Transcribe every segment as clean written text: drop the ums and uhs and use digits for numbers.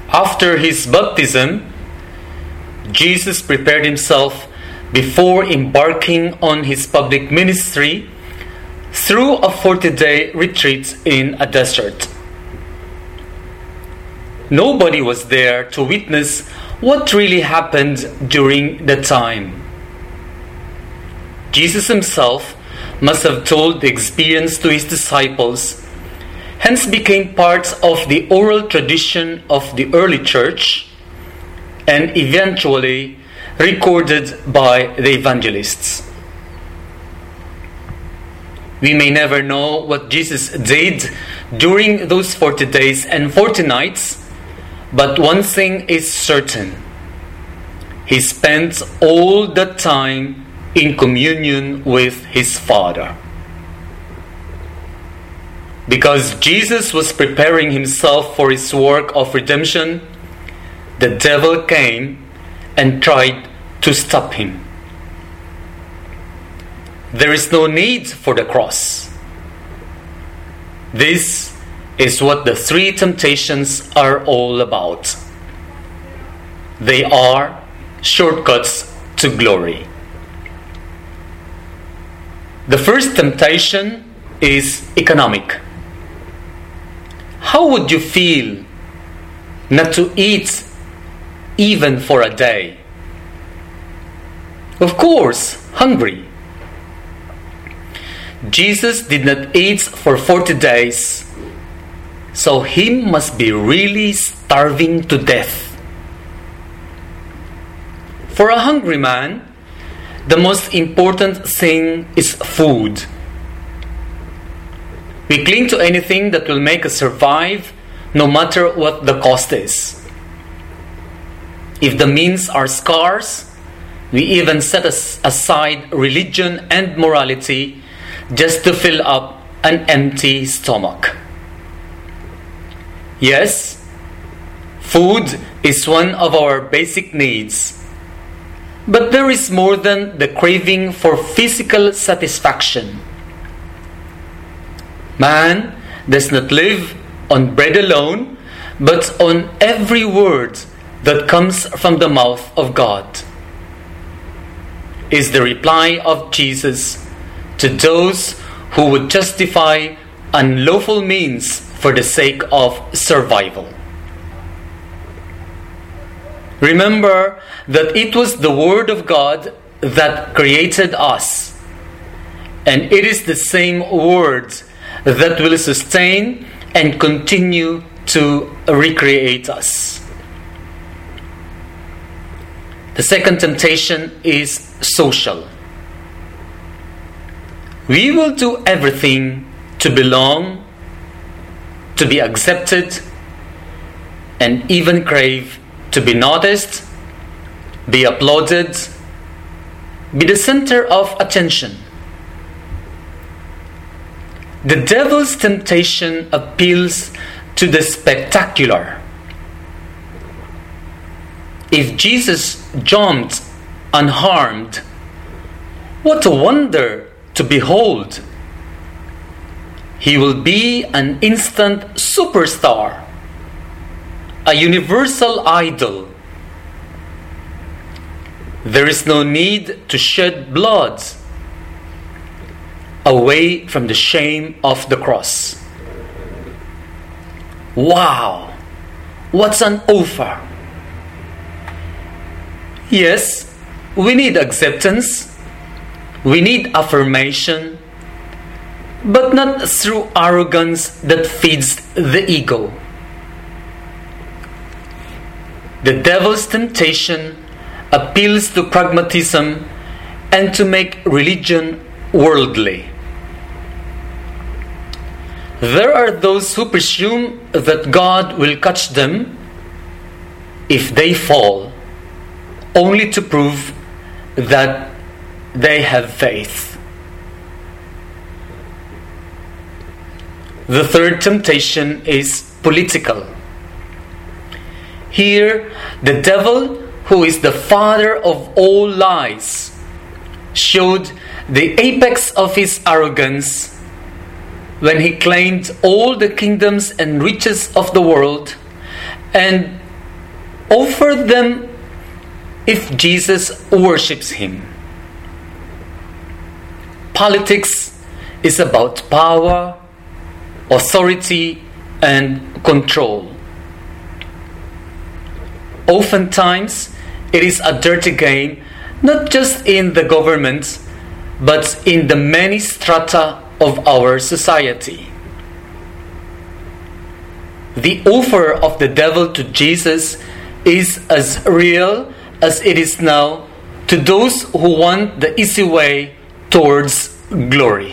After his baptism, Jesus prepared himself before embarking on his public ministry through a 40-day retreat in a desert. Nobody was there to witness what really happened during the time. Jesus himself must have told the experience to his disciples, hence became part of the oral tradition of the early church and eventually recorded by the evangelists. We may never know what Jesus did during those 40 days and 40 nights, but one thing is certain. He spent all that time in communion with his Father. Because Jesus was preparing himself for his work of redemption, the devil came and tried to stop him. There is no need for the cross. This is what the three temptations are all about. They are shortcuts to glory. The first temptation is economic. How would you feel not to eat even for a day? Of course, hungry. Jesus did not eat for 40 days, so he must be really starving to death. For a hungry man, the most important thing is food. We cling to anything that will make us survive, no matter what the cost is. If the means are scarce, we even set aside religion and morality just to fill up an empty stomach. Yes, food is one of our basic needs. But there is more than the craving for physical satisfaction. Man does not live on bread alone, but on every word that comes from the mouth of God, is the reply of Jesus to those who would justify unlawful means for the sake of survival. Remember that it was the Word of God that created us, and it is the same Word that will sustain and continue to recreate us. The second temptation is social. We will do everything to belong, to be accepted, and even crave to be noticed, be applauded, be the center of attention. The devil's temptation appeals to the spectacular. If Jesus jumped unharmed, what a wonder to behold! He will be an instant superstar, a universal idol. There is no need to shed blood away from the shame of the cross. Wow! What's an offer? Yes, we need acceptance, we need affirmation, but not through arrogance that feeds the ego. The devil's temptation appeals to pragmatism and to make religion worldly. There are those who presume that God will catch them if they fall, only to prove that they have faith. The third temptation is political. Here, the devil, who is the father of all lies, showed the apex of his arrogance when he claimed all the kingdoms and riches of the world and offer them if Jesus worships him. Politics is about power, authority, and control. Oftentimes, it is a dirty game, not just in the government, but in the many strata of our society. The offer of the devil to Jesus is as real as it is now to those who want the easy way towards glory.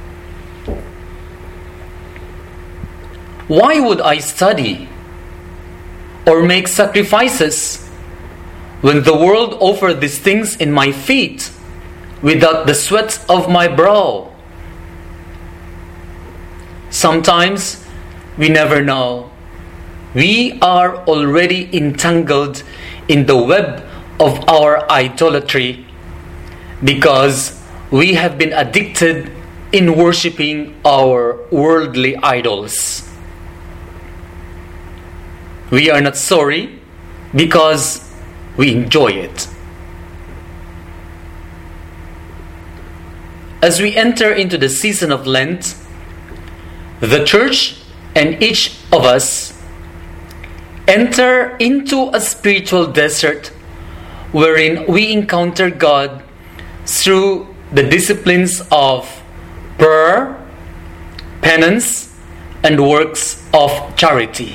Why would I study or make sacrifices when the world offers these things in my feet without the sweat of my brow? Sometimes we never know. We are already entangled in the web of our idolatry because we have been addicted in worshiping our worldly idols. We are not sorry because we enjoy it. As we enter into the season of Lent, the church and each of us enter into a spiritual desert wherein we encounter God through the disciplines of prayer, penance, and works of charity.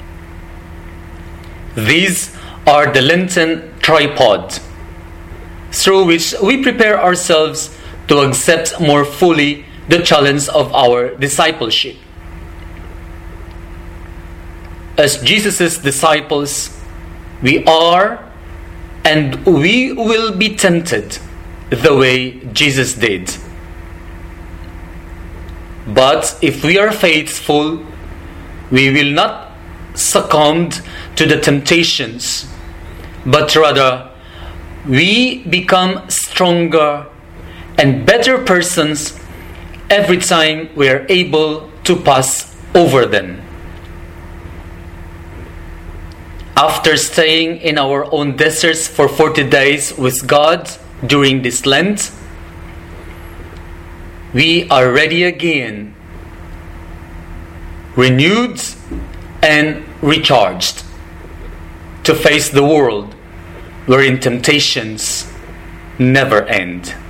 These are the Lenten tripod through which we prepare ourselves to accept more fully the challenge of our discipleship. As Jesus' disciples, we are and we will be tempted the way Jesus did. But if we are faithful, we will not succumb to the temptations, but rather we become stronger and better persons every time we are able to pass over them. After staying in our own deserts for 40 days with God during this Lent, we are ready again, renewed and recharged to face the world wherein temptations never end.